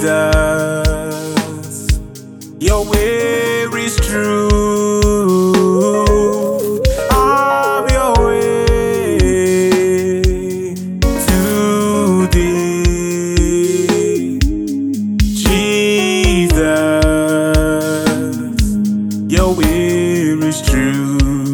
Jesus, your way is true. Have your way today. Jesus, your way is true.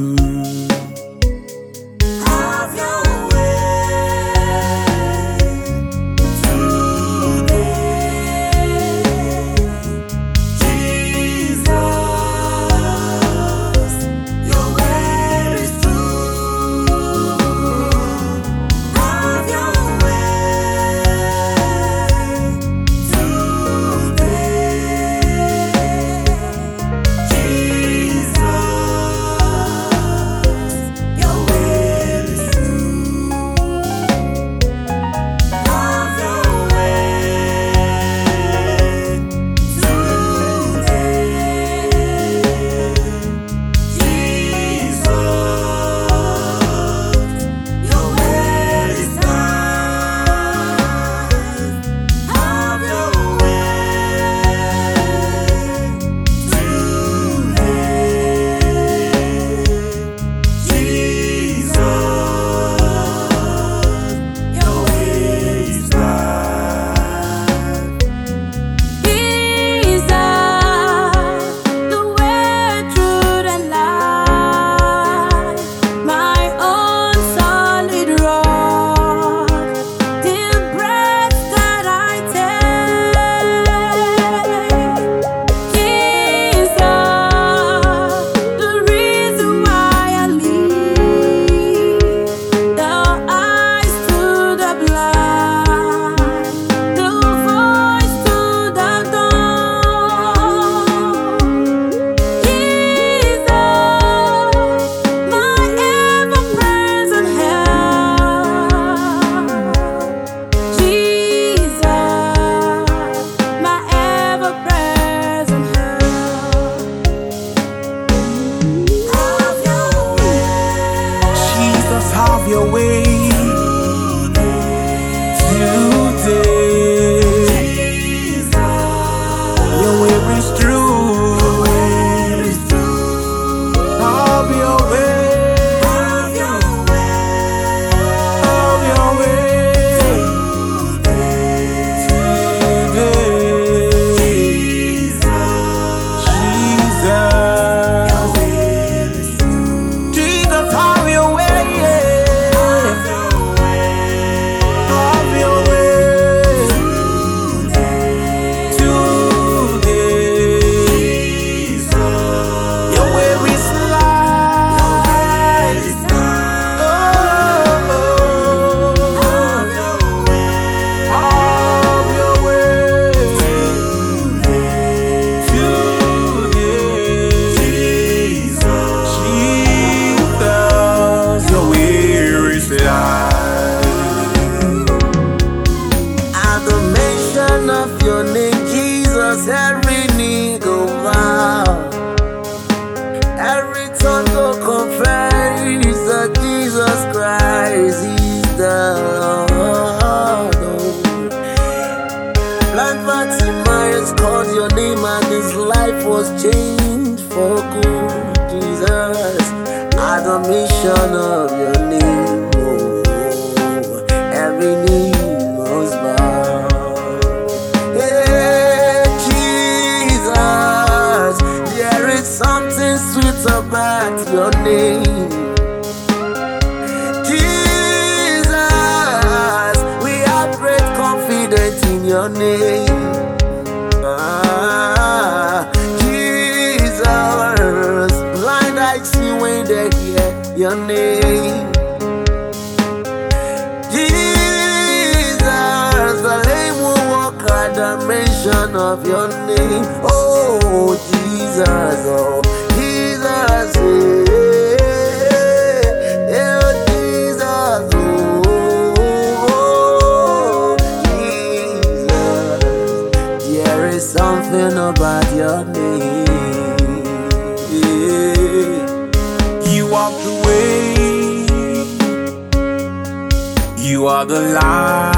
Have your way today. Your way is true. Have your way. Have your way today. Jesus, have your way. Of your name, Jesus, every knee go bow, every tongue go confess that Jesus Christ is the Lord. Blind Bartimaeus called your name and his life was changed for good. Jesus, adoration of your name, oh, every knee must bow. Something sweet about your name, Jesus. We have great confidence in your name, Jesus. Blind eyes see when they hear your name, Jesus. The lame will walk at the mention of your name, oh Jesus, oh Jesus, yeah, Jesus, oh Jesus. There is something about your name. You are the way, you are the light.